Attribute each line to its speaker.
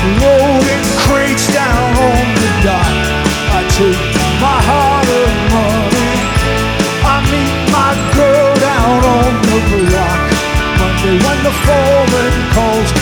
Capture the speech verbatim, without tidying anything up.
Speaker 1: Rolling crates down on the dock. I take my hard-earned money. I meet my girl down on the block. Monday when the foreman calls